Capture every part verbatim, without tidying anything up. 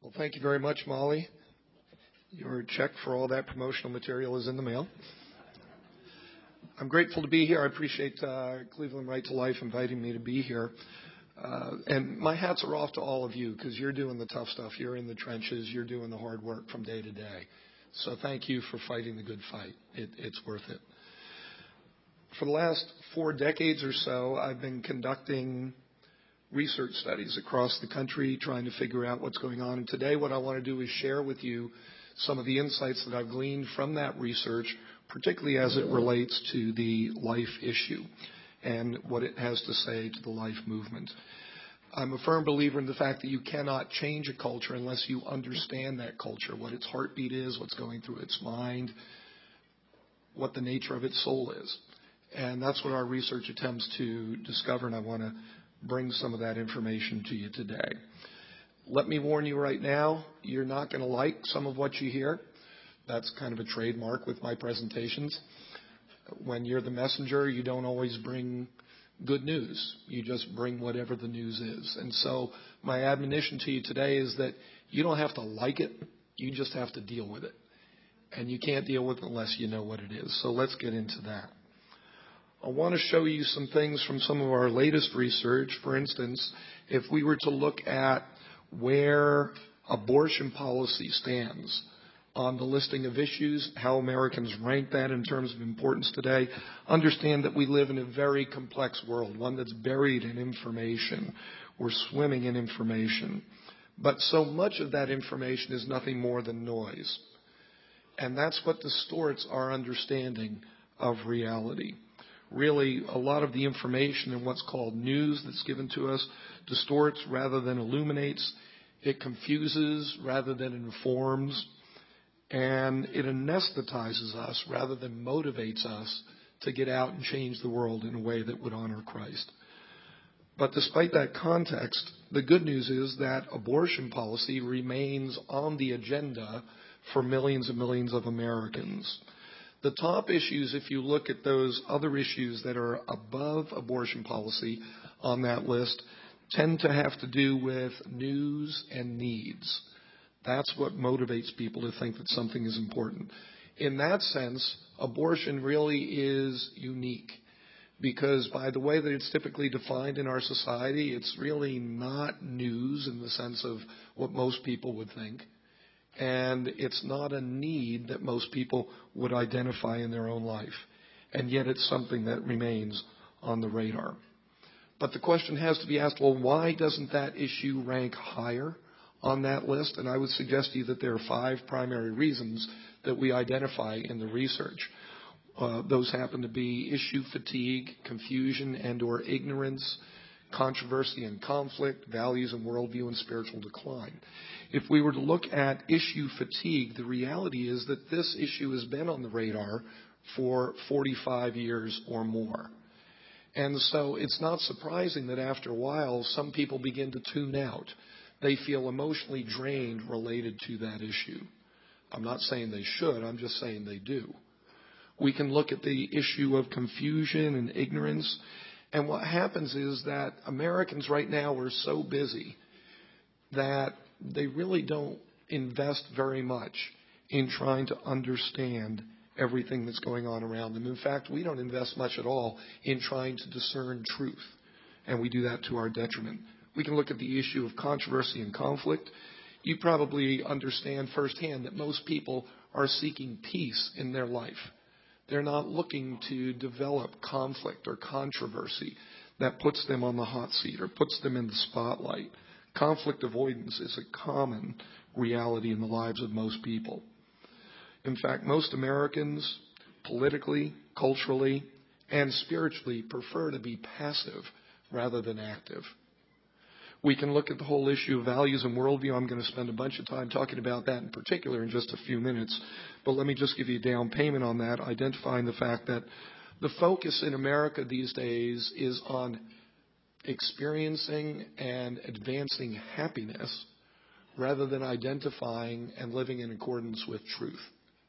Well, thank you very much, Molly. Your check for all that promotional material is in the mail. I'm grateful to be here. I appreciate uh, Cleveland Right to Life inviting me to be here. Uh, and my hats are off to all of you because you're doing the tough stuff. You're in the trenches. You're doing the hard work from day to day. So thank you for fighting the good fight. It, it's worth it. For the last four decades or so, I've been conducting research studies across the country, trying to figure out what's going on. And today what I want to do is share with you some of the insights that I've gleaned from that research, particularly as it relates to the life issue and what it has to say to the life movement. I'm a firm believer in the fact that you cannot change a culture unless you understand that culture, what its heartbeat is, what's going through its mind, what the nature of its soul is. And that's what our research attempts to discover, and I want to bring some of that information to you today. Let me warn you right now, you're not going to like some of what you hear. That's kind of a trademark with my presentations. When you're the messenger, you don't always bring good news. You just bring whatever the news is. And so my admonition to you today is that you don't have to like it. You just have to deal with it. And you can't deal with it unless you know what it is. So let's get into that. I want to show you some things from some of our latest research. For instance, if we were to look at where abortion policy stands on the listing of issues, how Americans rank that in terms of importance today, understand that we live in a very complex world, one that's buried in information. We're swimming in information. But so much of that information is nothing more than noise. And that's what distorts our understanding of reality. Really, a lot of the information in what's called news that's given to us distorts rather than illuminates. It confuses rather than informs. And it anesthetizes us rather than motivates us to get out and change the world in a way that would honor Christ. But despite that context, the good news is that abortion policy remains on the agenda for millions and millions of Americans. The top issues, if you look at those other issues that are above abortion policy on that list, tend to have to do with news and needs. That's what motivates people to think that something is important. In that sense, abortion really is unique because by the way that it's typically defined in our society, it's really not news in the sense of what most people would think. And it's not a need that most people would identify in their own life. And yet it's something that remains on the radar. But the question has to be asked, well, why doesn't that issue rank higher on that list? And I would suggest to you that there are five primary reasons that we identify in the research. Uh, those happen to be issue fatigue, confusion and or ignorance, controversy and conflict, values and worldview, and spiritual decline. If we were to look at issue fatigue, the reality is that this issue has been on the radar for forty-five years or more. And so it's not surprising that after a while, some people begin to tune out. They feel emotionally drained related to that issue. I'm not saying they should, I'm just saying they do. We can look at the issue of confusion and ignorance. And what happens is that Americans right now are so busy that they really don't invest very much in trying to understand everything that's going on around them. In fact, we don't invest much at all in trying to discern truth, and we do that to our detriment. We can look at the issue of controversy and conflict. You probably understand firsthand that most people are seeking peace in their life. They're not looking to develop conflict or controversy that puts them on the hot seat or puts them in the spotlight. Conflict avoidance is a common reality in the lives of most people. In fact, most Americans, politically, culturally, and spiritually, prefer to be passive rather than active. We can look at the whole issue of values and worldview. I'm going to spend a bunch of time talking about that in particular in just a few minutes. But let me just give you a down payment on that, identifying the fact that the focus in America these days is on experiencing and advancing happiness rather than identifying and living in accordance with truth.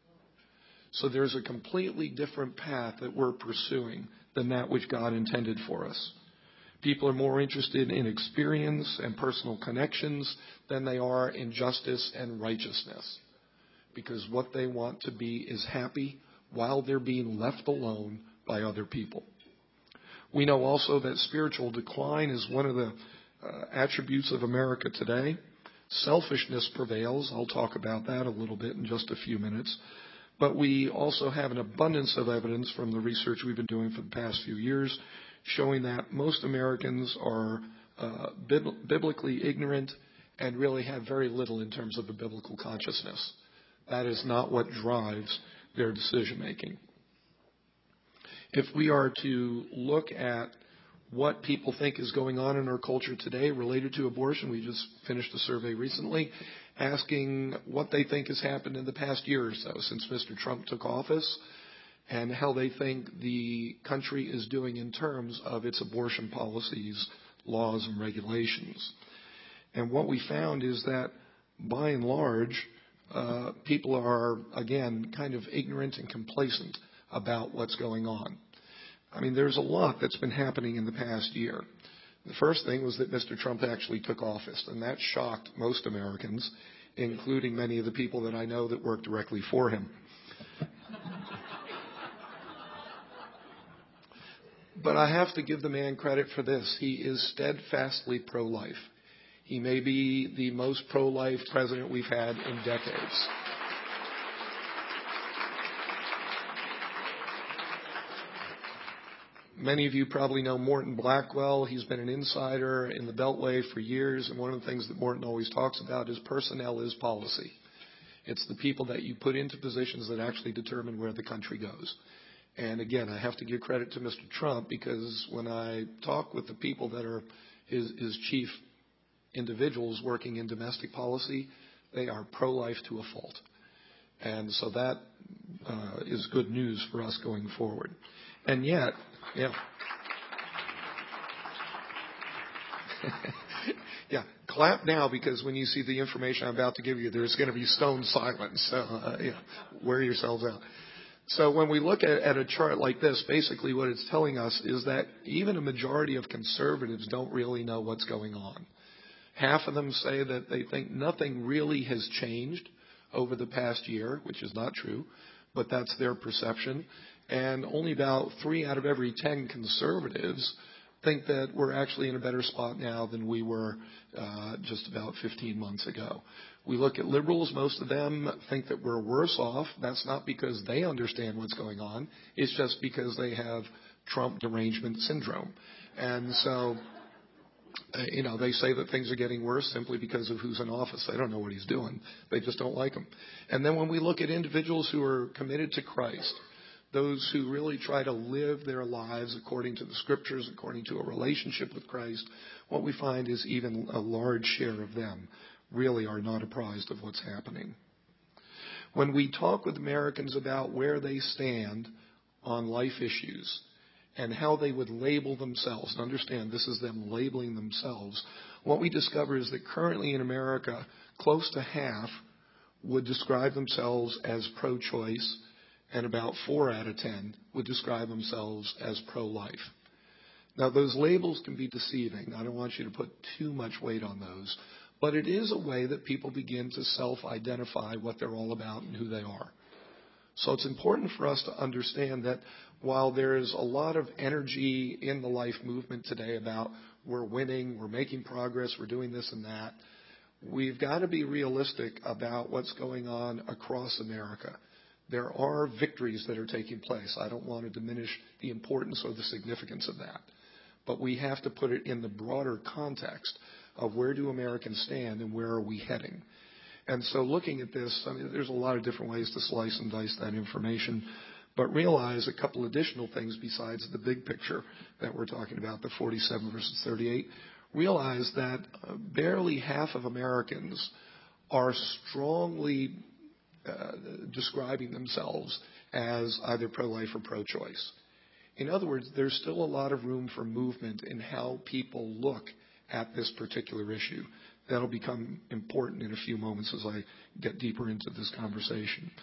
So there's a completely different path that we're pursuing than that which God intended for us. People are more interested in experience and personal connections than they are in justice and righteousness, because what they want to be is happy while they're being left alone by other people. We know also that spiritual decline is one of the uh, attributes of America today. Selfishness prevails. I'll talk about that a little bit in just a few minutes. But we also have an abundance of evidence from the research we've been doing for the past few years showing that most Americans are uh, bib- biblically ignorant and really have very little in terms of a biblical consciousness. That is not what drives their decision making. If we are to look at what people think is going on in our culture today related to abortion, we just finished a survey recently asking what they think has happened in the past year or so since Mister Trump took office, and how they think the country is doing in terms of its abortion policies, laws, and regulations. And what we found is that, by and large, uh, people are, again, kind of ignorant and complacent about what's going on. I mean, there's a lot that's been happening in the past year. The first thing was that Mister Trump actually took office, and that shocked most Americans, including many of the people that I know that work directly for him. But I have to give the man credit for this. He is steadfastly pro-life. He may be the most pro-life president we've had in decades. Many of you probably know Morton Blackwell. He's been an insider in the Beltway for years, and one of the things that Morton always talks about is personnel is policy. It's the people that you put into positions that actually determine where the country goes. And again, I have to give credit to Mister Trump, because when I talk with the people that are his, his chief individuals working in domestic policy, they are pro-life to a fault. And so that uh, is good news for us going forward. And yet, yeah. yeah, clap now, because when you see the information I'm about to give you, there's going to be stone silence. So, uh, yeah, wear yourselves out. So when we look at, at a chart like this, basically what it's telling us is that even a majority of conservatives don't really know what's going on. Half of them say that they think nothing really has changed over the past year, which is not true, but that's their perception. And only about three out of every ten conservatives think that we're actually in a better spot now than we were uh, just about fifteen months ago. We look at liberals, most of them think that we're worse off. That's not because they understand what's going on. It's just because they have Trump derangement syndrome. And so, uh, you know, they say that things are getting worse simply because of who's in office. They don't know what he's doing. They just don't like him. And then when we look at individuals who are committed to Christ, those who really try to live their lives according to the Scriptures, according to a relationship with Christ, what we find is even a large share of them really are not apprised of what's happening. When we talk with Americans about where they stand on life issues and how they would label themselves, and understand this is them labeling themselves, what we discover is that currently in America, close to half would describe themselves as pro-choice, and about four out of ten would describe themselves as pro-life. Now, those labels can be deceiving. I don't want you to put too much weight on those. But it is a way that people begin to self-identify what they're all about and who they are. So it's important for us to understand that while there is a lot of energy in the life movement today about we're winning, we're making progress, we're doing this and that, we've got to be realistic about what's going on across America. There are victories that are taking place. I don't want to diminish the importance or the significance of that. But we have to put it in the broader context of where do Americans stand and where are we heading. And so looking at this, I mean, there's a lot of different ways to slice and dice that information, but realize a couple additional things besides the big picture that we're talking about, the forty-seven versus thirty-eight. Realize that uh, barely half of Americans are strongly uh, describing themselves as either pro-life or pro-choice. In other words, there's still a lot of room for movement in how people look at this particular issue. That'll become important in a few moments as I get deeper into this conversation.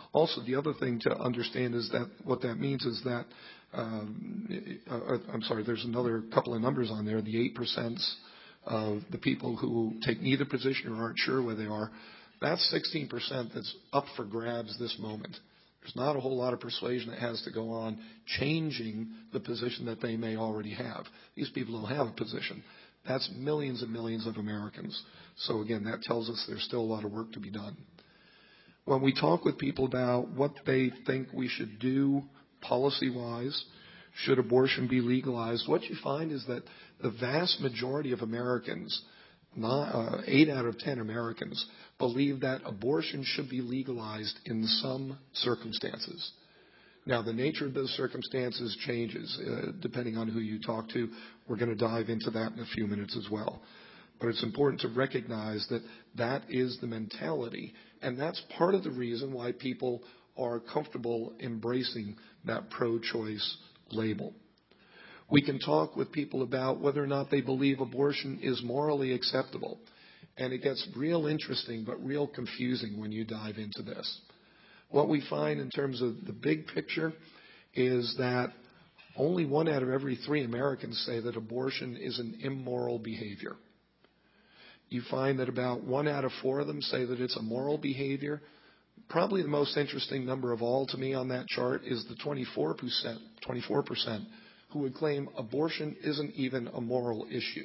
Also, the other thing to understand is that what that means is that, um, uh, I'm sorry, there's another couple of numbers on there, the eight percent of the people who take neither position or aren't sure where they are. That's sixteen percent that's up for grabs this moment. There's not a whole lot of persuasion that has to go on changing the position that they may already have. These people don't have a position. That's millions and millions of Americans. So again, that tells us there's still a lot of work to be done. When we talk with people about what they think we should do policy-wise, should abortion be legalized, what you find is that the vast majority of Americans, not, uh, eight out of ten Americans, believe that abortion should be legalized in some circumstances. Now, the nature of those circumstances changes uh, depending on who you talk to. We're going to dive into that in a few minutes as well. But it's important to recognize that that is the mentality, and that's part of the reason why people are comfortable embracing that pro-choice label. We can talk with people about whether or not they believe abortion is morally acceptable, and it gets real interesting but real confusing when you dive into this. What we find in terms of the big picture is that only one out of every three Americans say that abortion is an immoral behavior. You find that about one out of four of them say that it's a moral behavior. Probably the most interesting number of all to me on that chart is the twenty-four percent, twenty-four percent who would claim abortion isn't even a moral issue.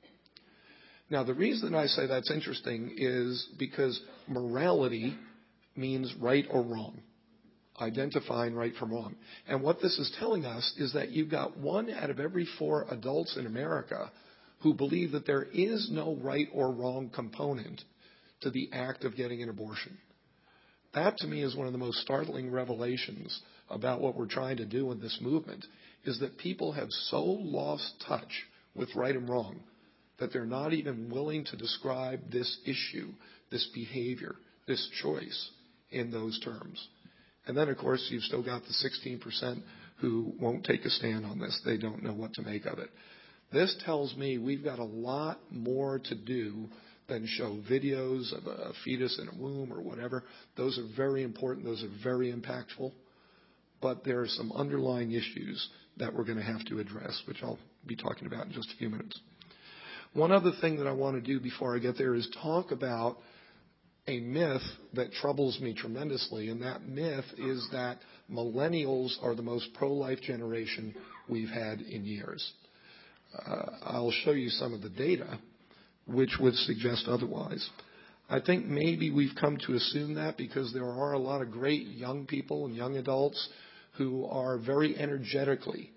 Now, the reason I say that's interesting is because morality means right or wrong, identifying right from wrong. And what this is telling us is that you've got one out of every four adults in America who believe that there is no right or wrong component to the act of getting an abortion. That, to me, is one of the most startling revelations about what we're trying to do in this movement, is that people have so lost touch with right and wrong that they're not even willing to describe this issue, this behavior, this choice in those terms. And then, of course, you've still got the sixteen percent who won't take a stand on this. They don't know what to make of it. This tells me we've got a lot more to do than show videos of a fetus in a womb or whatever. Those are very important. Those are very impactful. But there are some underlying issues that we're going to have to address, which I'll be talking about in just a few minutes. One other thing that I want to do before I get there is talk about a myth that troubles me tremendously, and that myth is that millennials are the most pro-life generation we've had in years. Uh, I'll show you some of the data which would suggest otherwise. I think maybe we've come to assume that because there are a lot of great young people and young adults who are very energetically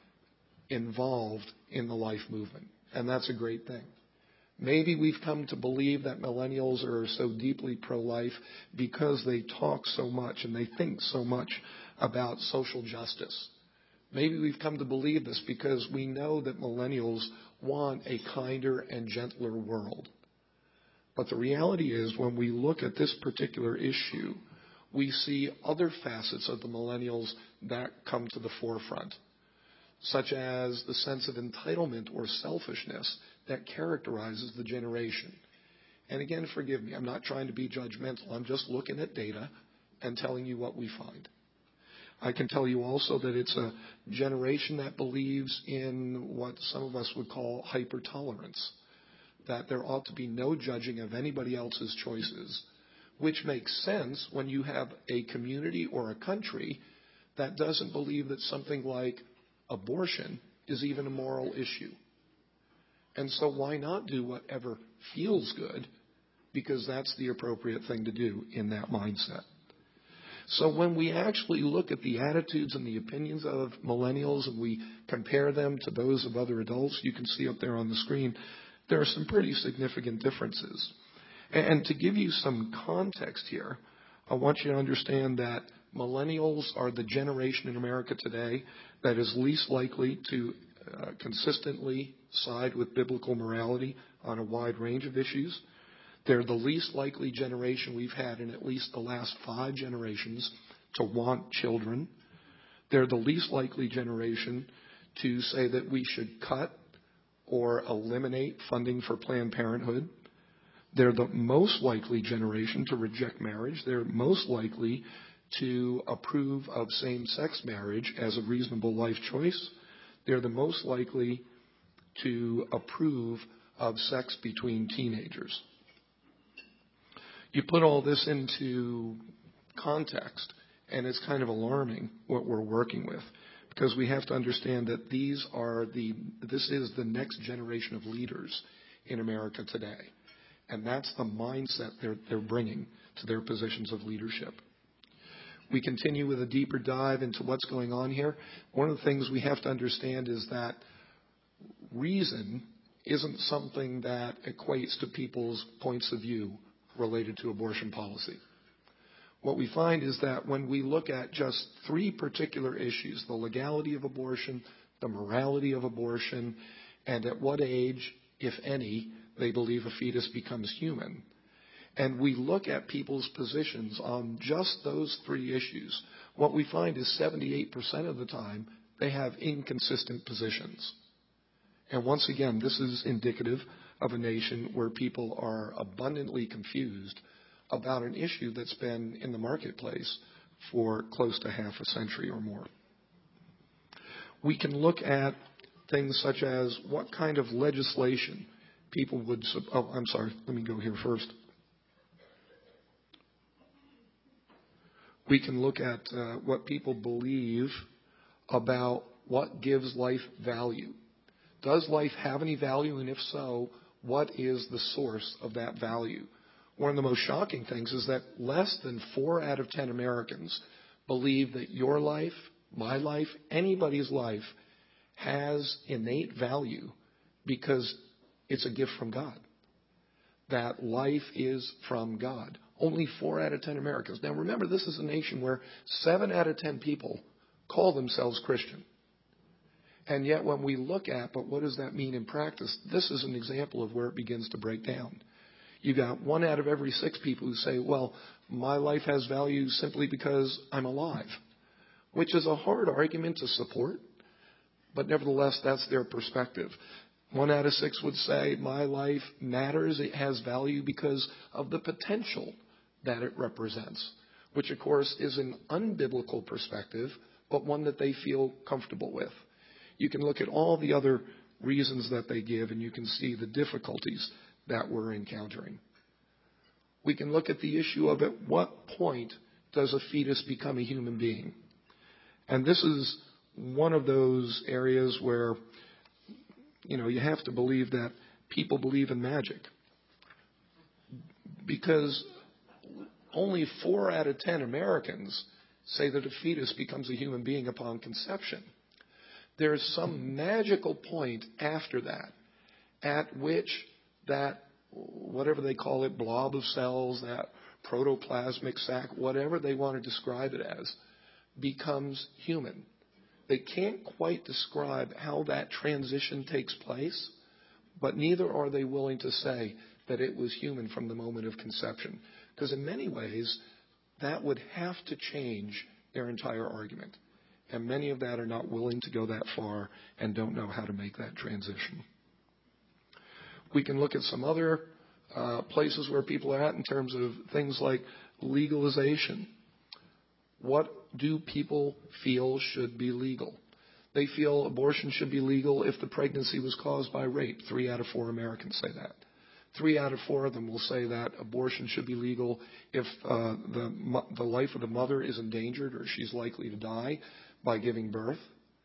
involved in the life movement, and that's a great thing. Maybe we've come to believe that millennials are so deeply pro-life because they talk so much and they think so much about social justice. Maybe we've come to believe this because we know that millennials want a kinder and gentler world. But the reality is, when we look at this particular issue, we see other facets of the millennials that come to the forefront, such as the sense of entitlement or selfishness that characterizes the generation. And again, forgive me, I'm not trying to be judgmental. I'm just looking at data and telling you what we find. I can tell you also that it's a generation that believes in what some of us would call hyper-tolerance, that there ought to be no judging of anybody else's choices, which makes sense when you have a community or a country that doesn't believe that something like abortion is even a moral issue. And so why not do whatever feels good, because that's the appropriate thing to do in that mindset. So when we actually look at the attitudes and the opinions of millennials and we compare them to those of other adults, you can see up there on the screen, there are some pretty significant differences. And to give you some context here, I want you to understand that millennials are the generation in America today that is least likely to uh, consistently side with biblical morality on a wide range of issues. They're the least likely generation we've had in at least the last five generations to want children. They're the least likely generation to say that we should cut or eliminate funding for Planned Parenthood. They're the most likely generation to reject marriage. They're most likely to approve of same-sex marriage as a reasonable life choice. They're the most likely to approve of sex between teenagers. You put all this into context, and it's kind of alarming what we're working with, because we have to understand that these are the, this is the next generation of leaders in America today. And that's the mindset they're, they're bringing to their positions of leadership. We continue with a deeper dive into what's going on here. One of the things we have to understand is that reason isn't something that equates to people's points of view related to abortion policy. What we find is that when we look at just three particular issues, the legality of abortion, the morality of abortion, and at what age, if any, they believe a fetus becomes human, and we look at people's positions on just those three issues, what we find is seventy-eight percent of the time they have inconsistent positions. And once again, this is indicative of a nation where people are abundantly confused about an issue that's been in the marketplace for close to half a century or more. We can look at things such as what kind of legislation people would, oh, I'm sorry, let me go here first. We can look at uh, what people believe about what gives life value. Does life have any value? And if so, what is the source of that value? One of the most shocking things is that less than four out of ten Americans believe that your life, my life, anybody's life has innate value because it's a gift from God. That life is from God. Only four out of ten Americans. Now remember, this is a nation where seven out of ten people call themselves Christian. And yet when we look at, but what does that mean in practice? This is an example of where it begins to break down. You got one out of every six people who say, well, my life has value simply because I'm alive, which is a hard argument to support, but nevertheless, that's their perspective. One out of six would say, my life matters, it has value because of the potential that it represents, which of course is an unbiblical perspective, but one that they feel comfortable with. You can look at all the other reasons that they give, and you can see the difficulties that we're encountering. We can look at the issue of at what point does a fetus become a human being? And this is one of those areas where, you know, you have to believe that people believe in magic. Because only four out of ten Americans say that a fetus becomes a human being upon conception. There's some magical point after that at which that, whatever they call it, blob of cells, that protoplasmic sac, whatever they want to describe it as, becomes human. They can't quite describe how that transition takes place, but neither are they willing to say that it was human from the moment of conception. Because in many ways, that would have to change their entire argument. And many of that are not willing to go that far and don't know how to make that transition. We can look at some other uh, places where people are at in terms of things like legalization. What do people feel should be legal? They feel abortion should be legal if the pregnancy was caused by rape. Three out of four Americans say that. Three out of four of them will say that abortion should be legal if uh, the, the life of the mother is endangered or she's likely to die by giving birth.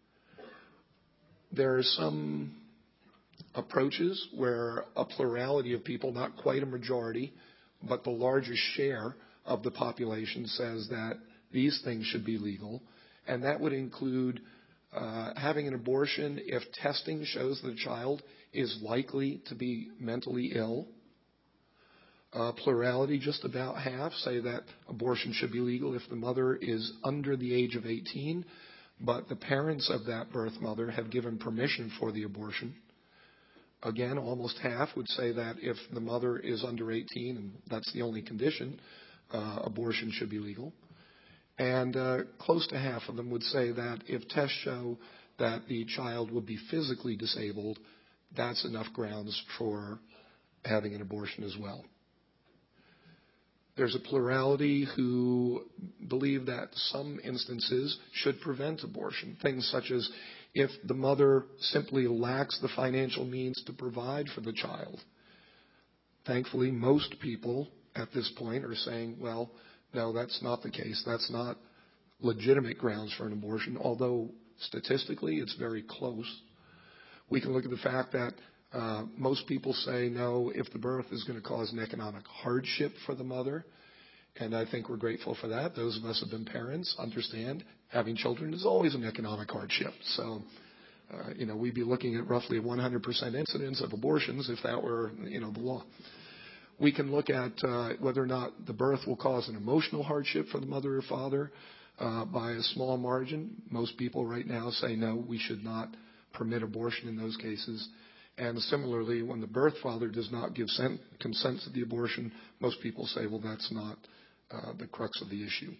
There are some approaches where a plurality of people, not quite a majority, but the largest share of the population says that these things should be legal, and that would include uh, having an abortion if testing shows that a child is likely to be mentally ill. Uh, plurality, just about half, say that abortion should be legal if the mother is under the age of eighteen, but the parents of that birth mother have given permission for the abortion. Again, almost half would say that if the mother is under eighteen, and that's the only condition, uh, abortion should be legal. And uh, close to half of them would say that if tests show that the child would be physically disabled, that's enough grounds for having an abortion as well. There's a plurality who believe that some instances should prevent abortion. Things such as if the mother simply lacks the financial means to provide for the child. Thankfully, most people at this point are saying, well, no, that's not the case. That's not legitimate grounds for an abortion, although statistically it's very close. We can look at the fact that uh, most people say no if the birth is going to cause an economic hardship for the mother, and I think we're grateful for that. Those of us who have been parents understand having children is always an economic hardship. So, uh, you know, we'd be looking at roughly a one hundred percent incidence of abortions if that were, you know, the law. We can look at uh, whether or not the birth will cause an emotional hardship for the mother or father uh, by a small margin. Most people right now say no, we should not permit abortion in those cases. And similarly, when the birth father does not give sen- consent to the abortion, most people say, well, that's not uh, the crux of the issue.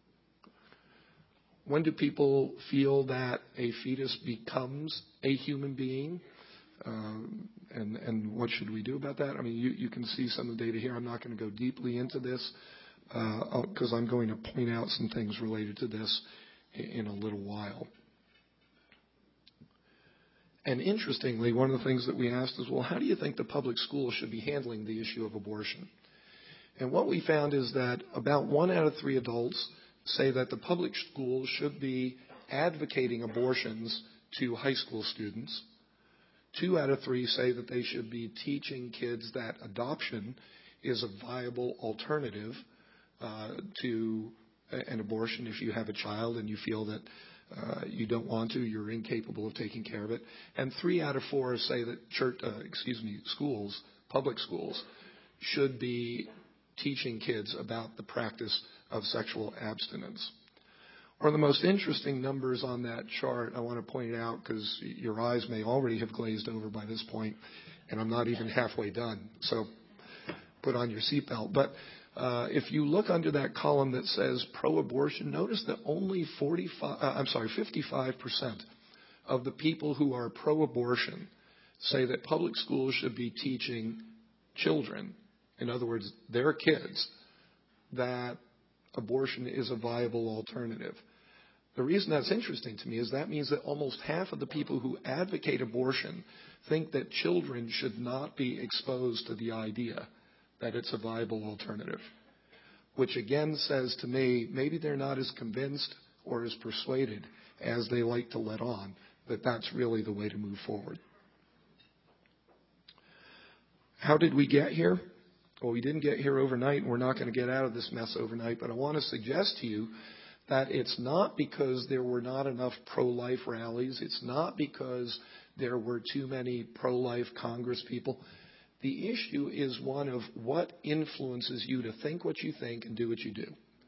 When do people feel that a fetus becomes a human being? Um, and, and what should we do about that? I mean, you, you can see some of the data here. I'm not going to go deeply into this because uh, I'm going to point out some things related to this in, in a little while. And interestingly, one of the things that we asked is, well, how do you think the public schools should be handling the issue of abortion? And what we found is that about one out of three adults say that the public schools should be advocating abortions to high school students. Two out of three say that they should be teaching kids that adoption is a viable alternative uh, to an abortion if you have a child and you feel that uh, you don't want to, you're incapable of taking care of it. And three out of four say that church, uh, excuse me, schools, public schools, should be teaching kids about the practice of sexual abstinence. One of the most interesting numbers on that chart I want to point out, because your eyes may already have glazed over by this point, and I'm not even halfway done, so put on your seatbelt. But uh, if you look under that column that says pro-abortion, notice that only forty-five, uh, I'm sorry, fifty-five percent of the people who are pro-abortion say that public schools should be teaching children, in other words, their kids, that abortion is a viable alternative. The reason that's interesting to me is that means that almost half of the people who advocate abortion think that children should not be exposed to the idea that it's a viable alternative, which again says to me maybe they're not as convinced or as persuaded as they like to let on that that's really the way to move forward. How did we get here? Well, we didn't get here overnight, and we're not going to get out of this mess overnight, but I want to suggest to you that it's not because there were not enough pro-life rallies. It's not because there were too many pro-life Congress people. The issue is one of what influences you to think what you think and do what you do.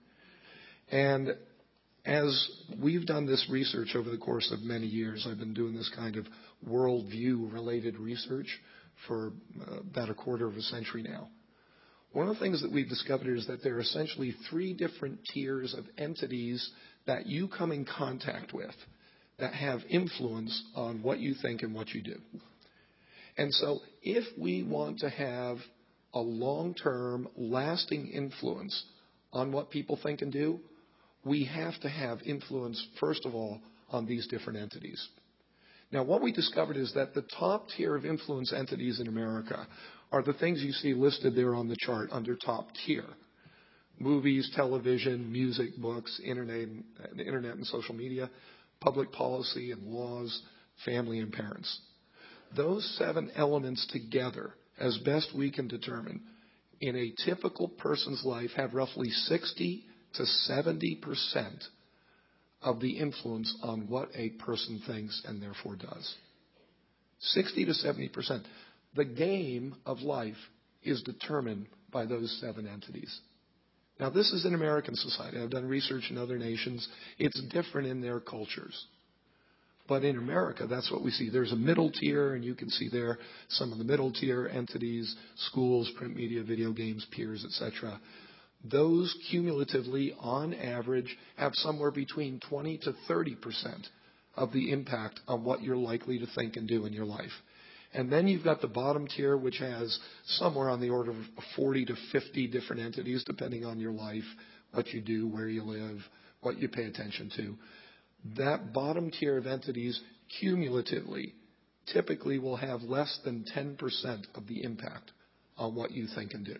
And as we've done this research over the course of many years, I've been doing this kind of worldview-related research for uh, about a quarter of a century now. One of the things that we've discovered is that there are essentially three different tiers of entities that you come in contact with that have influence on what you think and what you do. And so if we want to have a long-term, lasting influence on what people think and do, we have to have influence, first of all, on these different entities. Now, what we discovered is that the top tier of influence entities in America are the things you see listed there on the chart under top tier. Movies, television, music, books, internet, internet and social media, public policy and laws, family and parents. Those seven elements together, as best we can determine, in a typical person's life have roughly sixty to seventy percent of the influence on what a person thinks and therefore does. sixty to seventy percent. The game of life is determined by those seven entities. Now, this is in American society. I've done research in other nations. It's different in their cultures. But in America, that's what we see. There's a middle tier, and you can see there some of the middle tier entities, schools, print media, video games, peers, et cetera. Those cumulatively, on average, have somewhere between twenty to thirty percent of the impact on what you're likely to think and do in your life. And then you've got the bottom tier, which has somewhere on the order of forty to fifty different entities, depending on your life, what you do, where you live, what you pay attention to. That bottom tier of entities cumulatively typically will have less than ten percent of the impact on what you think and do.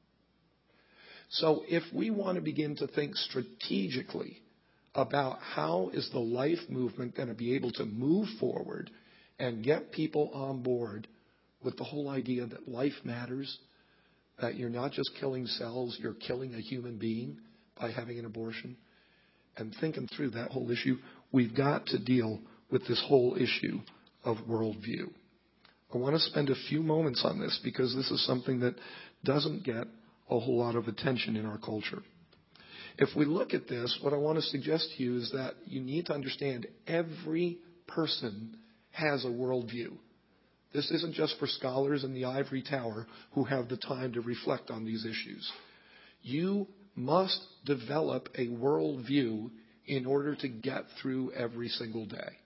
So if we want to begin to think strategically about how is the life movement going to be able to move forward and get people on board with the whole idea that life matters, that you're not just killing cells, you're killing a human being by having an abortion, and thinking through that whole issue, we've got to deal with this whole issue of worldview. I want to spend a few moments on this because this is something that doesn't get a whole lot of attention in our culture. If we look at this, what I want to suggest to you is that you need to understand every person has a worldview. This isn't just for scholars in the ivory tower who have the time to reflect on these issues. You must develop a worldview in order to get through every single day.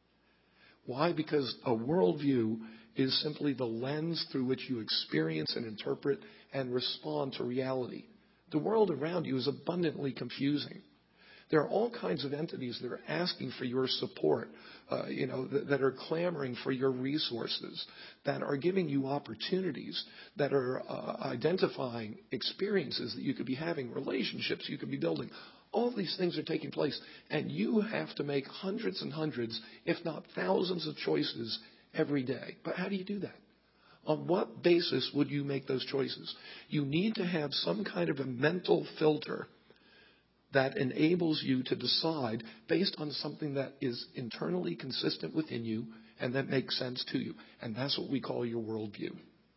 Why? Because a worldview is simply the lens through which you experience and interpret and respond to reality. The world around you is abundantly confusing. There are all kinds of entities that are asking for your support, uh, you know, that, that are clamoring for your resources, that are giving you opportunities, that are uh, identifying experiences that you could be having, relationships you could be building. All these things are taking place, and you have to make hundreds and hundreds, if not thousands of choices every day. But how do you do that? On what basis would you make those choices? You need to have some kind of a mental filter that enables you to decide based on something that is internally consistent within you and that makes sense to you. And that's what we call your worldview.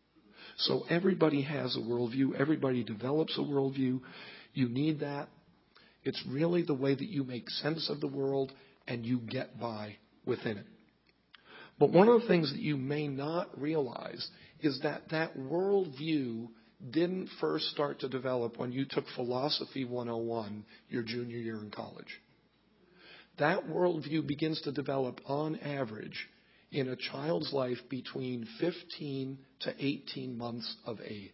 So everybody has a worldview. Everybody develops a worldview. You need that. It's really the way that you make sense of the world and you get by within it. But one of the things that you may not realize is that that worldview didn't first start to develop when you took Philosophy one oh one your junior year in college. That worldview begins to develop on average in a child's life between fifteen to eighteen months of age.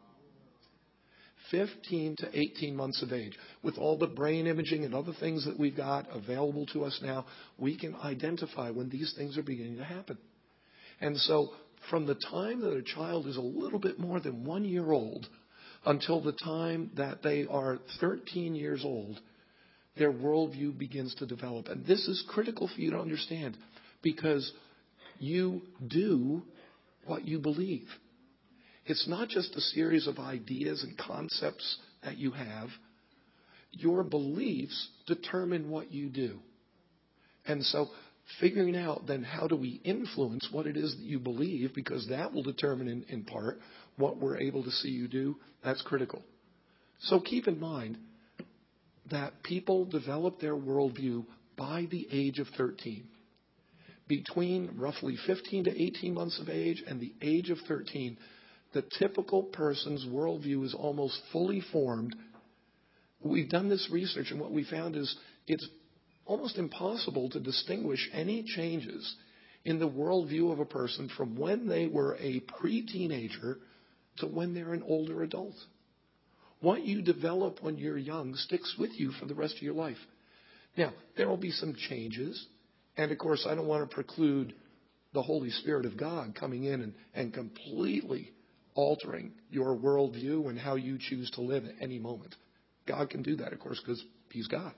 fifteen to eighteen months of age. With all the brain imaging and other things that we've got available to us now, we can identify when these things are beginning to happen. And so from the time that a child is a little bit more than one year old until the time that they are thirteen years old, their worldview begins to develop. And this is critical for you to understand because you do what you believe. It's not just a series of ideas and concepts that you have. Your beliefs determine what you do. And so figuring out then how do we influence what it is that you believe, because that will determine in, in part what we're able to see you do, that's critical. So keep in mind that people develop their worldview by the age of thirteen. Between roughly fifteen to eighteen months of age and the age of thirteen, the typical person's worldview is almost fully formed. We've done this research, and what we found is it's almost impossible to distinguish any changes in the worldview of a person from when they were a pre-teenager to when they're an older adult. What you develop when you're young sticks with you for the rest of your life. Now, there will be some changes, and of course, I don't want to preclude the Holy Spirit of God coming in and, and completely altering your worldview and how you choose to live at any moment. God can do that, of course, because He's God.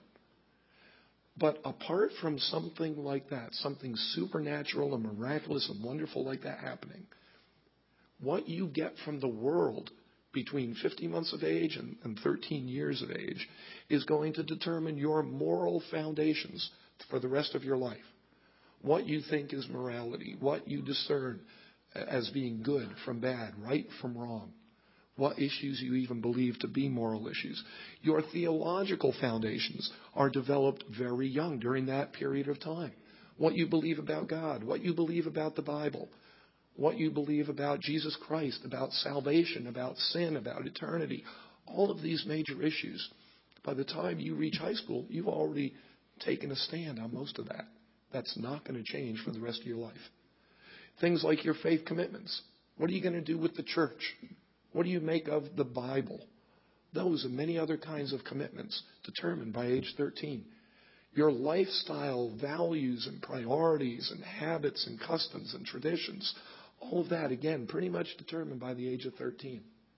But apart from something like that, something supernatural and miraculous and wonderful like that happening, what you get from the world between fifty months of age and, and thirteen years of age is going to determine your moral foundations for the rest of your life. What you think is morality, what you discern as being good from bad, right from wrong, what issues you even believe to be moral issues. Your theological foundations are developed very young during that period of time. What you believe about God, what you believe about the Bible, what you believe about Jesus Christ, about salvation, about sin, about eternity, all of these major issues. By the time you reach high school, you've already taken a stand on most of that. That's not going to change for the rest of your life. Things like your faith commitments. What are you going to do with the church? What do you make of the Bible? Those and many other kinds of commitments determined by age thirteen. Your lifestyle, values and priorities and habits and customs and traditions, all of that, again, pretty much determined by the age of thirteen.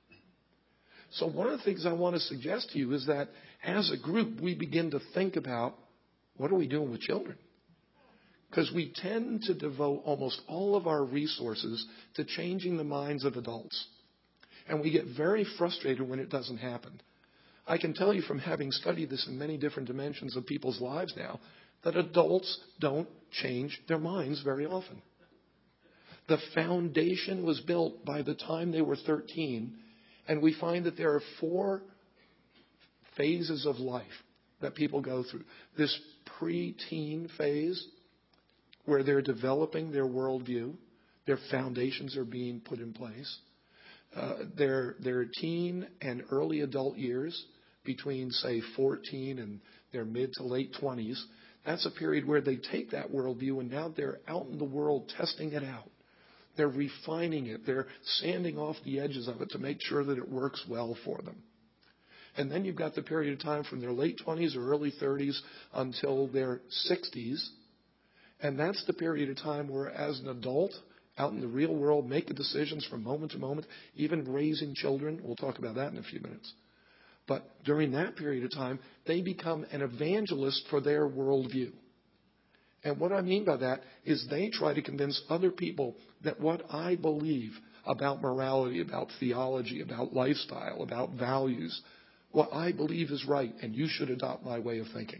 So one of the things I want to suggest to you is that as a group, we begin to think about what are we doing with children? Because we tend to devote almost all of our resources to changing the minds of adults. And we get very frustrated when it doesn't happen. I can tell you from having studied this in many different dimensions of people's lives now, that adults don't change their minds very often. The foundation was built by the time they were thirteen, and we find that there are four phases of life that people go through. This pre-teen phase, where they're developing their worldview, their foundations are being put in place. Uh, their, their teen and early adult years, between, say, fourteen and their mid to late twenties, that's a period where they take that worldview and now they're out in the world testing it out. They're refining it. They're sanding off the edges of it to make sure that it works well for them. And then you've got the period of time from their late twenties or early thirties until their sixties. And that's the period of time where, as an adult, out in the real world, making decisions from moment to moment, even raising children. We'll talk about that in a few minutes. But during that period of time, they become an evangelist for their worldview. And what I mean by that is they try to convince other people that what I believe about morality, about theology, about lifestyle, about values, what I believe is right, and you should adopt my way of thinking.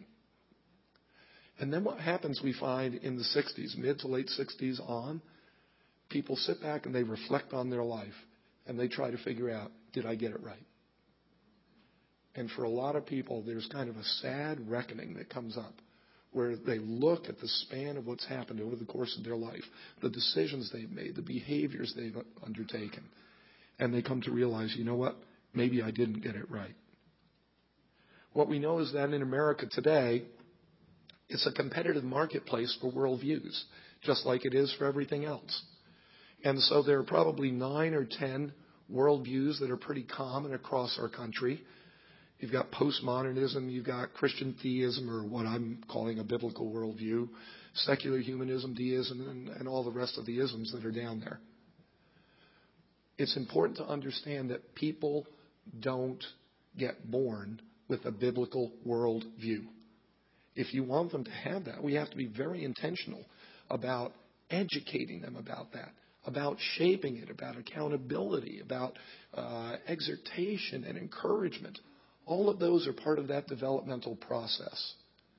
And then what happens, we find in the sixties, mid to late sixties on, people sit back and they reflect on their life and they try to figure out, did I get it right? And for a lot of people, there's kind of a sad reckoning that comes up where they look at the span of what's happened over the course of their life, the decisions they've made, the behaviors they've undertaken, and they come to realize, you know what, maybe I didn't get it right. What we know is that in America today, it's a competitive marketplace for worldviews, just like it is for everything else. And so there are probably nine or ten worldviews that are pretty common across our country. You've got postmodernism, you've got Christian theism, or what I'm calling a biblical worldview, secular humanism, deism, and, and all the rest of the isms that are down there. It's important to understand that people don't get born with a biblical worldview. If you want them to have that, we have to be very intentional about educating them about that, about shaping it, about accountability, about uh, exhortation and encouragement. All of those are part of that developmental process.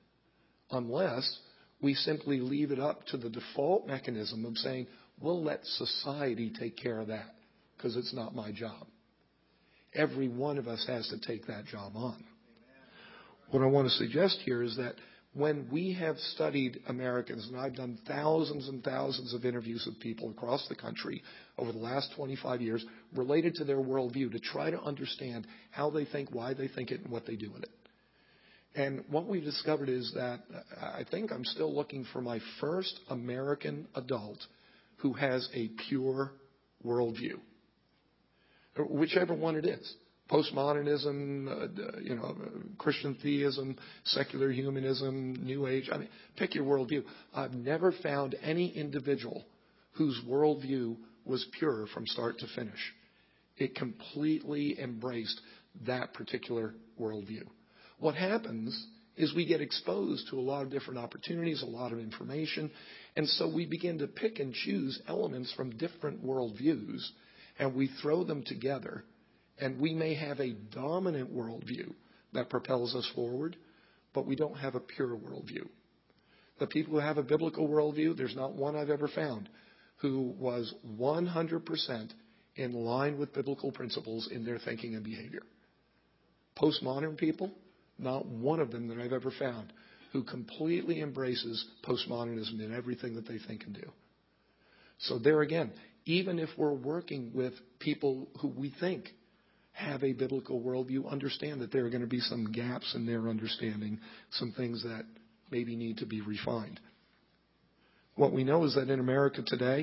Unless we simply leave it up to the default mechanism of saying, we'll let society take care of that because it's not my job. Every one of us has to take that job on. What I want to suggest here is that when we have studied Americans, and I've done thousands and thousands of interviews with people across the country over the last twenty-five years related to their worldview to try to understand how they think, why they think it, and what they do with it. And what we've discovered is that I think I'm still looking for my first American adult who has a pure worldview, whichever one it is. Postmodernism, uh, you know, Christian theism, secular humanism, New Age. I mean, pick your worldview. I've never found any individual whose worldview was pure from start to finish. It completely embraced that particular worldview. What happens is we get exposed to a lot of different opportunities, a lot of information, and so we begin to pick and choose elements from different worldviews, and we throw them together. And we may have a dominant worldview that propels us forward, but we don't have a pure worldview. The people who have a biblical worldview, there's not one I've ever found who was one hundred percent in line with biblical principles in their thinking and behavior. Postmodern people, not one of them that I've ever found who completely embraces postmodernism in everything that they think and do. So there again, even if we're working with people who we think have a biblical worldview, understand that there are going to be some gaps in their understanding, some things that maybe need to be refined. What we know is that in America today,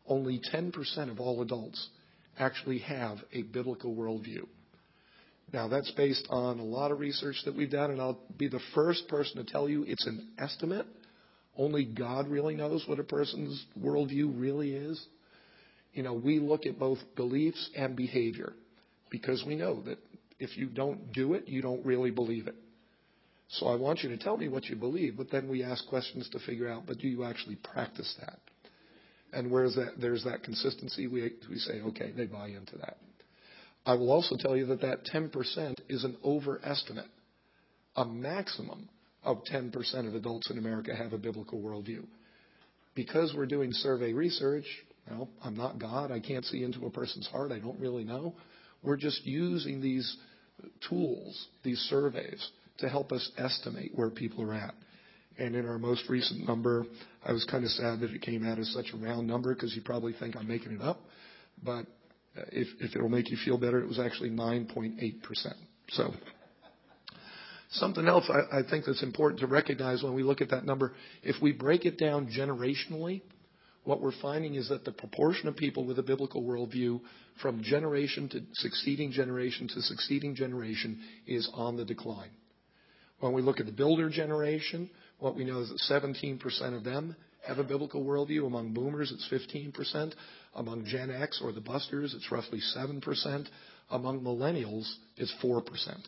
only ten percent of all adults actually have a biblical worldview. Now, that's based on a lot of research that we've done, and I'll be the first person to tell you it's an estimate. Only God really knows what a person's worldview really is. You know, we look at both beliefs and behavior because we know that if you don't do it, you don't really believe it. So I want you to tell me what you believe, but then we ask questions to figure out, but do you actually practice that? And where's that, there's that consistency, we, we say, okay, they buy into that. I will also tell you that that ten percent is an overestimate. A maximum of ten percent of adults in America have a biblical worldview. Because we're doing survey research, well, I'm not God. I can't see into a person's heart. I don't really know. We're just using these tools, these surveys, to help us estimate where people are at. And in our most recent number, I was kind of sad that it came out as such a round number because you probably think I'm making it up. But if, if it'll make you feel better, it was actually nine point eight percent. So something else I, I think that's important to recognize when we look at that number, if we break it down generationally, what we're finding is that the proportion of people with a biblical worldview from generation to succeeding generation to succeeding generation is on the decline. When we look at the builder generation, what we know is that seventeen percent of them have a biblical worldview. Among boomers, it's fifteen percent. Among Gen X or the busters, it's roughly seven percent. Among millennials, it's four percent.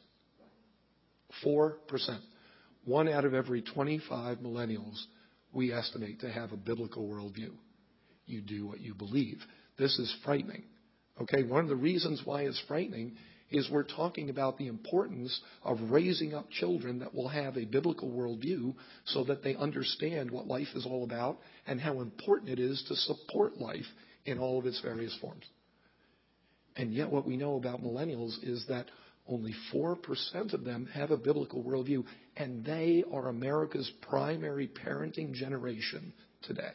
four percent. One out of every twenty-five millennials, we estimate to have a biblical worldview. You do what you believe. This is frightening. Okay, one of the reasons why it's frightening is we're talking about the importance of raising up children that will have a biblical worldview so that they understand what life is all about and how important it is to support life in all of its various forms. And yet what we know about millennials is that only four percent of them have a biblical worldview, and they are America's primary parenting generation today.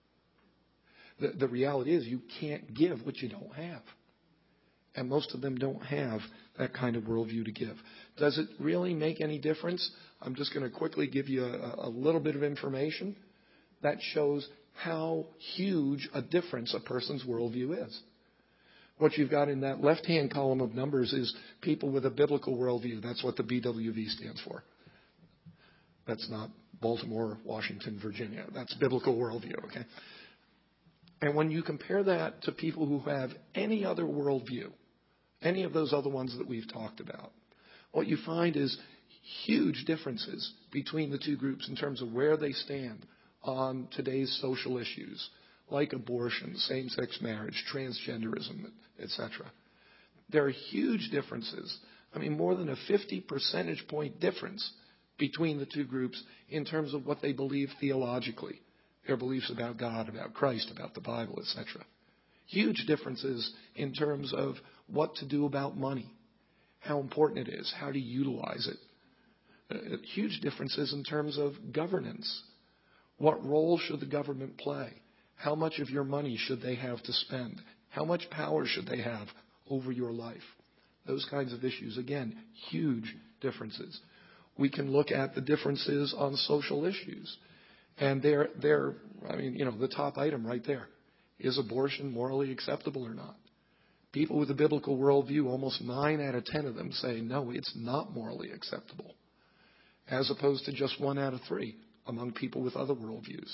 The, the reality is you can't give what you don't have. And most of them don't have that kind of worldview to give. Does it really make any difference? I'm just going to quickly give you a, a little bit of information that shows how huge a difference a person's worldview is. What you've got in that left-hand column of numbers is people with a biblical worldview. That's what the B W V stands for. That's not Baltimore, Washington, Virginia. That's biblical worldview, okay? And when you compare that to people who have any other worldview, any of those other ones that we've talked about, what you find is huge differences between the two groups in terms of where they stand on today's social issues, like abortion, same-sex marriage, transgenderism, et cetera. There are huge differences. I mean, more than a fifty percentage point difference between the two groups in terms of what they believe theologically, their beliefs about God, about Christ, about the Bible, et cetera. Huge differences in terms of what to do about money, how important it is, how to utilize it. Uh, huge differences in terms of governance. What role should the government play? How much of your money should they have to spend? How much power should they have over your life? Those kinds of issues. Again, huge differences. We can look at the differences on social issues. And they're, they're, I mean, you know, the top item right there. Is abortion morally acceptable or not? People with a biblical worldview, almost nine out of ten of them say, no, it's not morally acceptable. As opposed to just one out of three among people with other worldviews.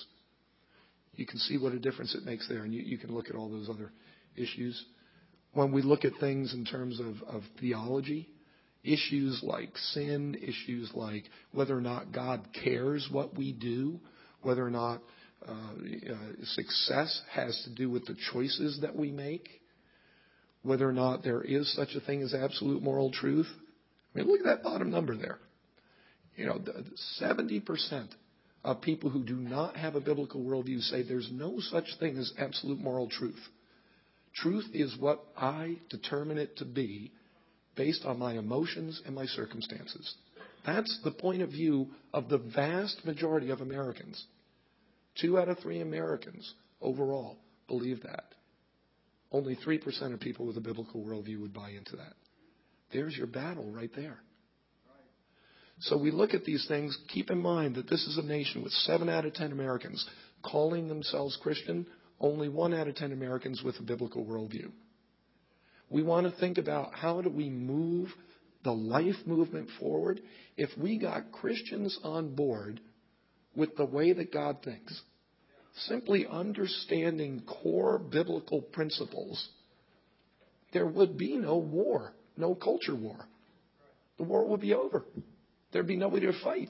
You can see what a difference it makes there, and you, you can look at all those other issues. When we look at things in terms of, of theology, issues like sin, issues like whether or not God cares what we do, whether or not uh, uh, success has to do with the choices that we make, whether or not there is such a thing as absolute moral truth. I mean, look at that bottom number there. You know, seventy percent of people who do not have a biblical worldview say there's no such thing as absolute moral truth. Truth is what I determine it to be based on my emotions and my circumstances. That's the point of view of the vast majority of Americans. Two out of three Americans overall believe that. Only three percent of people with a biblical worldview would buy into that. There's your battle right there. So we look at these things. Keep in mind that this is a nation with seven out of ten Americans calling themselves Christian. only one out of ten Americans with a biblical worldview. We want to think about how do we move the life movement forward if we got Christians on board with the way that God thinks. Simply understanding core biblical principles, there would be no war, no culture war. The war would be over. There'd be nobody to fight.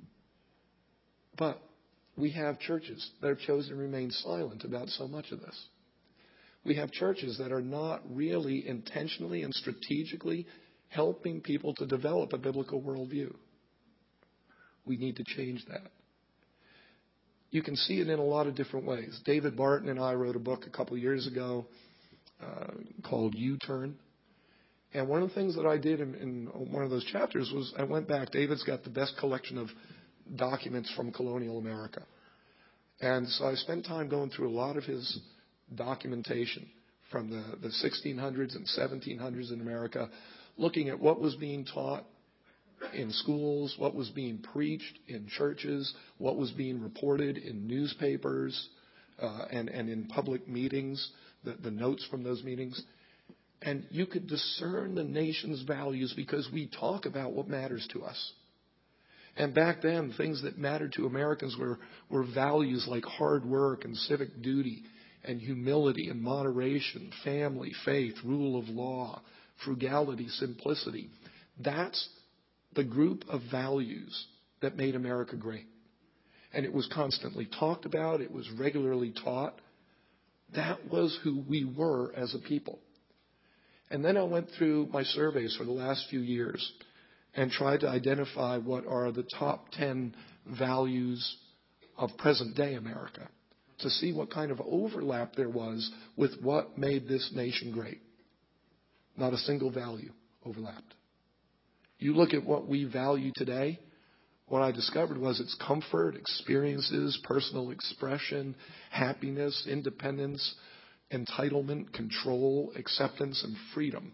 But we have churches that have chosen to remain silent about so much of this. We have churches that are not really intentionally and strategically helping people to develop a biblical worldview. We need to change that. You can see it in a lot of different ways. David Barton and I wrote a book a couple of years ago uh, called U-Turn. And one of the things that I did in, in one of those chapters was I went back. David's got the best collection of documents from colonial America. And so I spent time going through a lot of his documentation from the, the sixteen hundreds and seventeen hundreds in America, looking at what was being taught in schools, what was being preached in churches, what was being reported in newspapers uh, and, and in public meetings, the, the notes from those meetings. And you could discern the nation's values because we talk about what matters to us. And back then, things that mattered to Americans were, were values like hard work and civic duty and humility and moderation, family, faith, rule of law, frugality, simplicity. That's the group of values that made America great. And it was constantly talked about. It was regularly taught. That was who we were as a people. And then I went through my surveys for the last few years and tried to identify what are the top ten values of present-day America to see what kind of overlap there was with what made this nation great. Not a single value overlapped. You look at what we value today, what I discovered was its comfort, experiences, personal expression, happiness, independence, entitlement, control, acceptance, and freedom.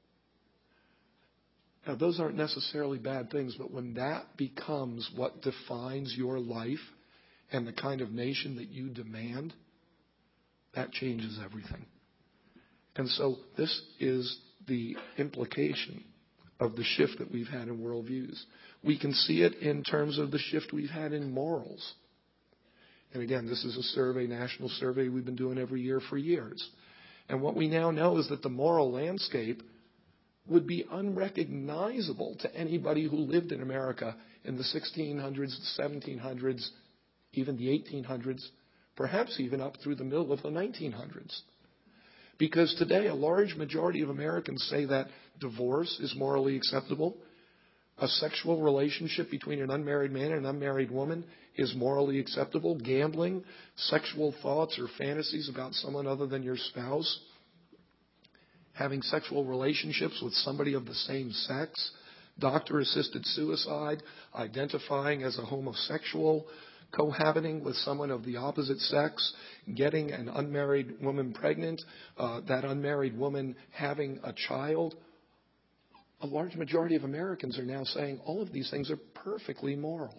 Now, those aren't necessarily bad things, but when that becomes what defines your life and the kind of nation that you demand, that changes everything. And so this is the implication of the shift that we've had in worldviews. We can see it in terms of the shift we've had in morals. And again, this is a survey, national survey we've been doing every year for years. And what we now know is that the moral landscape would be unrecognizable to anybody who lived in America in the sixteen hundreds, the seventeen hundreds, even the eighteen hundreds, perhaps even up through the middle of the nineteen hundreds. Because today a large majority of Americans say that divorce is morally acceptable. A sexual relationship between an unmarried man and an unmarried woman is morally acceptable. Gambling, sexual thoughts or fantasies about someone other than your spouse, having sexual relationships with somebody of the same sex, doctor-assisted suicide, identifying as a homosexual, cohabiting with someone of the opposite sex, getting an unmarried woman pregnant, uh, that unmarried woman having a child. A large majority of Americans are now saying all of these things are perfectly moral.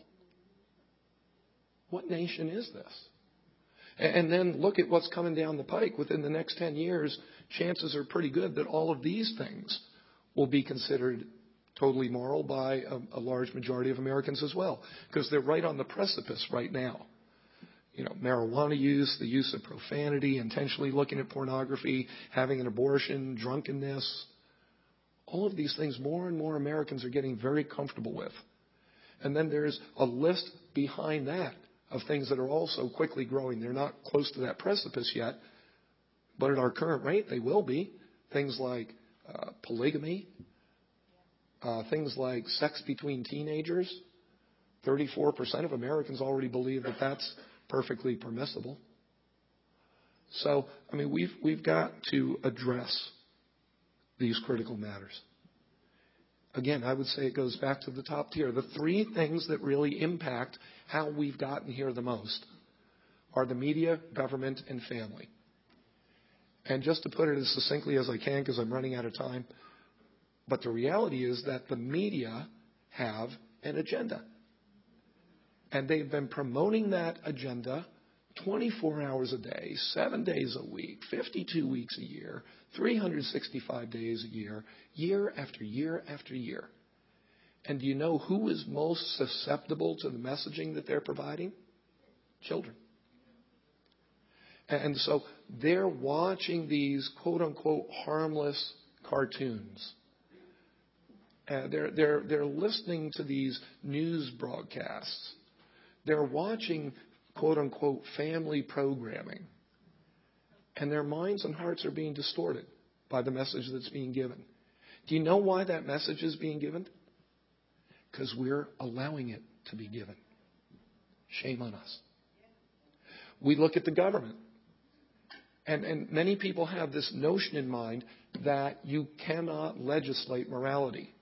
What nation is this? And then look at what's coming down the pike. Within the next ten years, chances are pretty good that all of these things will be considered totally moral by a, a large majority of Americans as well, because they're right on the precipice right now. You know, marijuana use, the use of profanity, intentionally looking at pornography, having an abortion, drunkenness. All of these things more and more Americans are getting very comfortable with. And then there's a list behind that of things that are also quickly growing. They're not close to that precipice yet, but at our current rate, they will be. Things like uh, polygamy, uh, things like sex between teenagers. thirty-four percent of Americans already believe that that's perfectly permissible. So, I mean, we've we've got to address these critical matters. Again, I would say it goes back to the top tier. The three things that really impact how we've gotten here the most are the media, government, and family. And just to put it as succinctly as I can, because I'm running out of time, but the reality is that the media have an agenda. And they've been promoting that agenda twenty-four hours a day, seven days a week, fifty-two weeks a year, three hundred sixty-five days a year, year after year after year. And do you know who is most susceptible to the messaging that they're providing? Children. And so they're watching these quote-unquote harmless cartoons. Uh, they're, they're, they're listening to these news broadcasts. They're watching quote-unquote family programming. And their minds and hearts are being distorted by the message that's being given. Do you know why that message is being given? Because we're allowing it to be given. Shame on us. We look at the government. And, and many people have this notion in mind that you cannot legislate morality.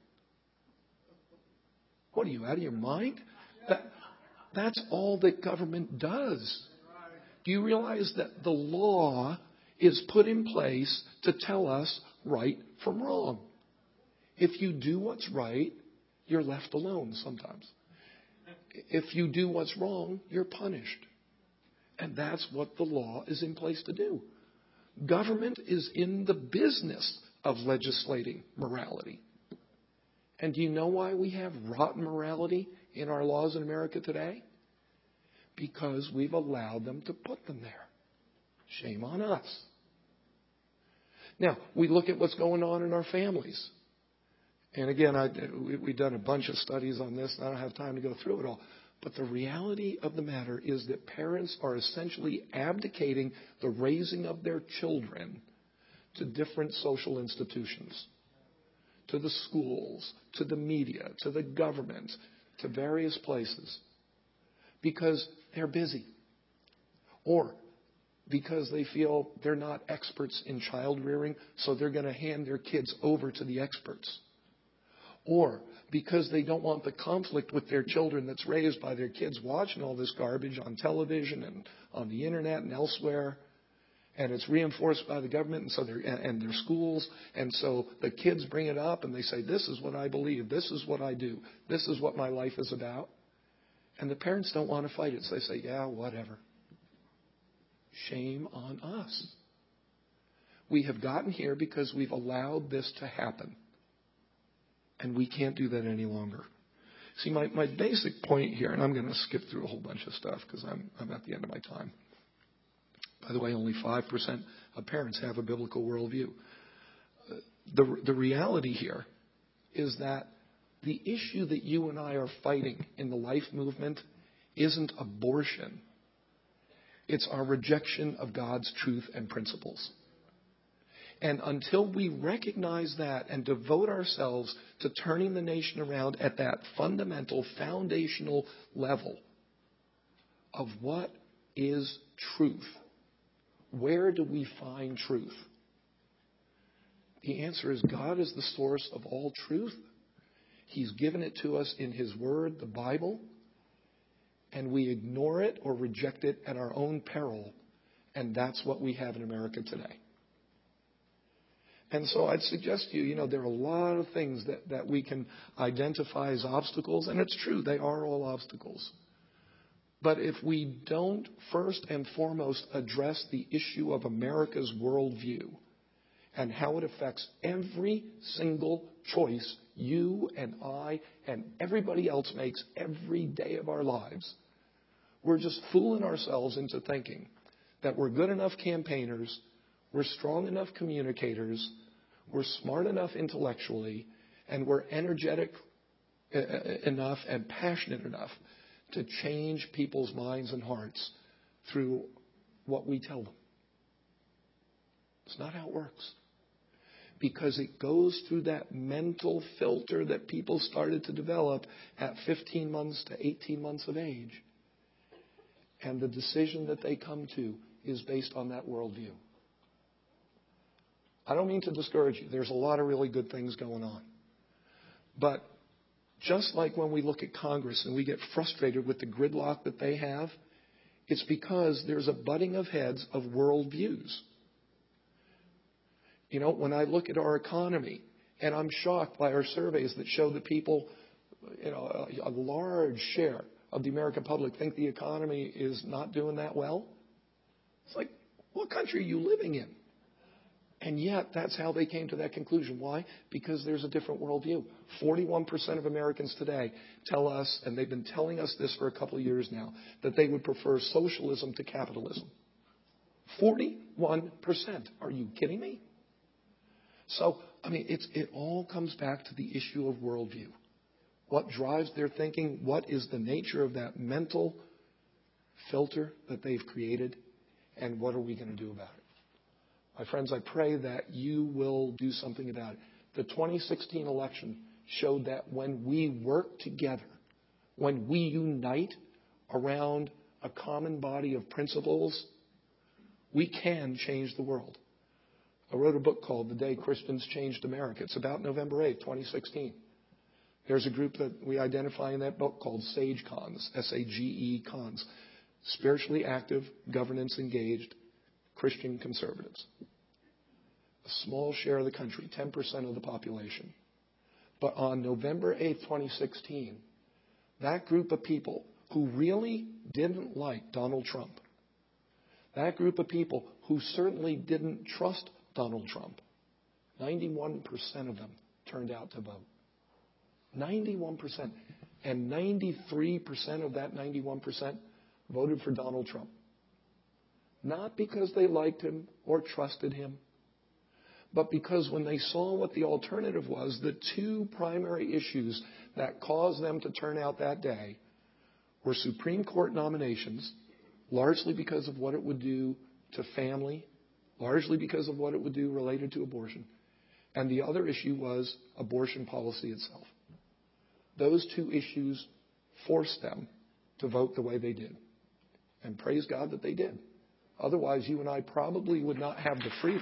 What are you, out of your mind? That, that's all that government does. Do you realize that the law is put in place to tell us right from wrong? If you do what's right, you're left alone sometimes. If you do what's wrong, you're punished. And that's what the law is in place to do. Government is in the business of legislating morality. And do you know why we have rotten morality in our laws in America today? Because we've allowed them to put them there. Shame on us. Now, we look at what's going on in our families. And again, I, we, we've done a bunch of studies on this, and I don't have time to go through it all. But the reality of the matter is that parents are essentially abdicating the raising of their children to different social institutions, to the schools, to the media, to the government, to various places, because they're busy, or because they feel they're not experts in child rearing, so they're going to hand their kids over to the experts. Or because they don't want the conflict with their children that's raised by their kids watching all this garbage on television and on the internet and elsewhere. And it's reinforced by the government and so they're, and their schools. And so the kids bring it up and they say, this is what I believe. This is what I do. This is what my life is about. And the parents don't want to fight it. So they say, yeah, whatever. Shame on us. We have gotten here because we've allowed this to happen. And we can't do that any longer. See, my, my basic point here, and I'm going to skip through a whole bunch of stuff because I'm, I'm at the end of my time. By the way, only five percent of parents have a biblical worldview. Uh, the, the reality here is that the issue that you and I are fighting in the life movement isn't abortion. It's our rejection of God's truth and principles. And until we recognize that and devote ourselves to turning the nation around at that fundamental, foundational level of what is truth, where do we find truth? The answer is God is the source of all truth. He's given it to us in His Word, the Bible, and we ignore it or reject it at our own peril, and that's what we have in America today. And so I'd suggest to you, you know, there are a lot of things that, that we can identify as obstacles, and it's true, they are all obstacles. But if we don't first and foremost address the issue of America's worldview and how it affects every single choice you and I and everybody else makes every day of our lives, we're just fooling ourselves into thinking that we're good enough campaigners, we're strong enough communicators, we're smart enough intellectually, and we're energetic enough and passionate enough to change people's minds and hearts through what we tell them. It's not how it works. Because it goes through that mental filter that people started to develop at fifteen months to eighteen months of age. And the decision that they come to is based on that worldview. I don't mean to discourage you. There's a lot of really good things going on. But just like when we look at Congress and we get frustrated with the gridlock that they have, it's because there's a butting of heads of worldviews. You know, when I look at our economy, and I'm shocked by our surveys that show that people, you know, a, a large share of the American public think the economy is not doing that well. It's like, what country are you living in? And yet, that's how they came to that conclusion. Why? Because there's a different worldview. forty-one percent of Americans today tell us, and they've been telling us this for a couple of years now, that they would prefer socialism to capitalism. forty-one percent. Are you kidding me? So, I mean, it's, it all comes back to the issue of worldview. What drives their thinking? What is the nature of that mental filter that they've created? And what are we going to do about it? My friends, I pray that you will do something about it. The twenty sixteen election showed that when we work together, when we unite around a common body of principles, we can change the world. I wrote a book called The Day Christians Changed America. It's about November eighth, twenty sixteen. There's a group that we identify in that book called SAGE Cons, S A G E Cons, spiritually active, governance engaged Christian conservatives. A small share of the country, ten percent of the population. But on November eighth, twenty sixteen, that group of people who really didn't like Donald Trump, that group of people who certainly didn't trust Donald Trump, ninety-one percent of them turned out to vote. ninety-one percent. And ninety-three percent of that ninety-one percent voted for Donald Trump. Not because they liked him or trusted him, but because when they saw what the alternative was, the two primary issues that caused them to turn out that day were Supreme Court nominations, largely because of what it would do to family, largely because of what it would do related to abortion. And the other issue was abortion policy itself. Those two issues forced them to vote the way they did. And praise God that they did. Otherwise, you and I probably would not have the freedom.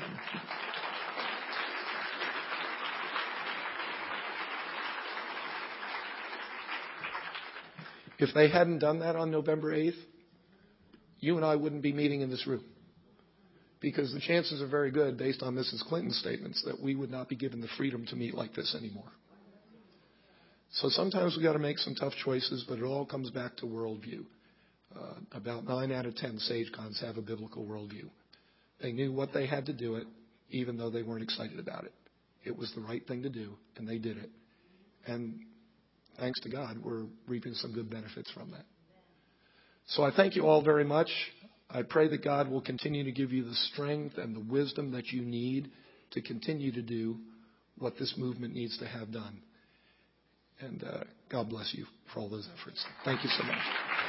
If they hadn't done that on November eighth, you and I wouldn't be meeting in this room. Because the chances are very good, based on Missus Clinton's statements, that we would not be given the freedom to meet like this anymore. So sometimes we've got to make some tough choices, but it all comes back to worldview. Uh, about nine out of ten SAGE Cons have a biblical worldview. They knew what they had to do it, even though they weren't excited about it. It was the right thing to do, and they did it. And thanks to God, we're reaping some good benefits from that. So I thank you all very much. I pray that God will continue to give you the strength and the wisdom that you need to continue to do what this movement needs to have done. And uh, God bless you for all those efforts. Thank you so much.